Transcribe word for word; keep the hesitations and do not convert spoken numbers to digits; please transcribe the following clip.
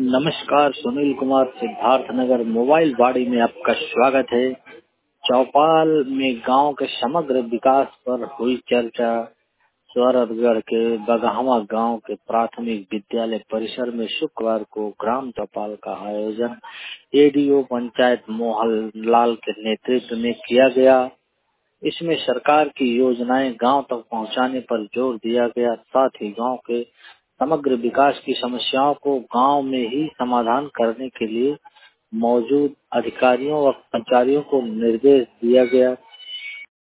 नमस्कार, सुनील कुमार सिद्धार्थ नगर मोबाइल बाड़ी में आपका स्वागत है। चौपाल में गांव के समग्र विकास पर हुई चर्चा। स्वरतगढ़ के बगहवा गांव के प्राथमिक विद्यालय परिसर में शुक्रवार को ग्राम चौपाल का आयोजन एडीओ पंचायत मोहन लाल के नेतृत्व में किया गया। इसमें सरकार की योजनाएं गांव तक पहुंचाने पर जोर दिया गया। साथ ही गांव के समग्र विकास की समस्याओं को गांव में ही समाधान करने के लिए मौजूद अधिकारियों व कर्मचारियों को निर्देश दिया गया।